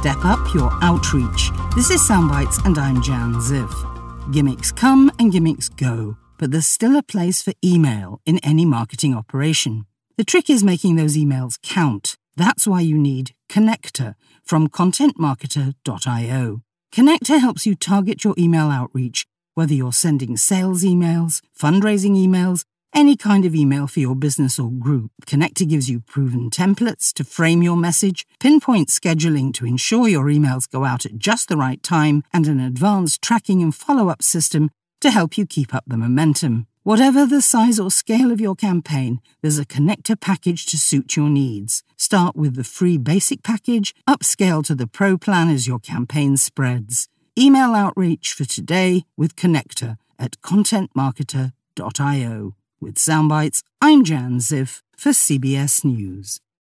Step up your outreach. This is Soundbites and I'm Jan Ziff. Gimmicks come and gimmicks go, but there's still a place for email in any marketing operation. The trick is making those emails count. That's why you need Connector from contentmarketer.io. Connector helps you target your email outreach, whether you're sending sales emails, fundraising emails, any kind of email for your business or group. Connector gives you proven templates to frame your message, pinpoint scheduling to ensure your emails go out at just the right time, and an advanced tracking and follow-up system to help you keep up the momentum. Whatever the size or scale of your campaign, there's a Connector package to suit your needs. Start with the free basic package, upscale to the pro plan as your campaign spreads. Email outreach for today with Connector at contentmarketer.io. With Soundbites, I'm Jan Ziff for CBS News.